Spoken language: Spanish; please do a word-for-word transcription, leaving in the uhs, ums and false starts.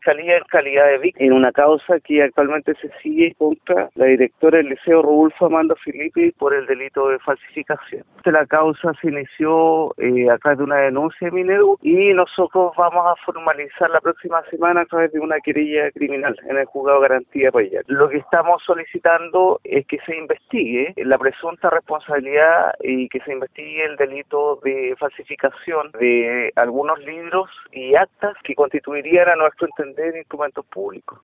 Fiscalía en calidad de víctima en una causa que actualmente se sigue contra la directora del Liceo Rodolfo Amanda Filippi por el delito de falsificación. La causa se inició eh, a través de una denuncia de Minedu y nosotros vamos a formalizar la próxima semana a través de una querella criminal en el juzgado de garantía Payar. Lo que estamos solicitando es que se investigue la presunta responsabilidad y que se investigue el delito de falsificación de algunos libros y actas que constituirían a nuestro entender instrumentos públicos.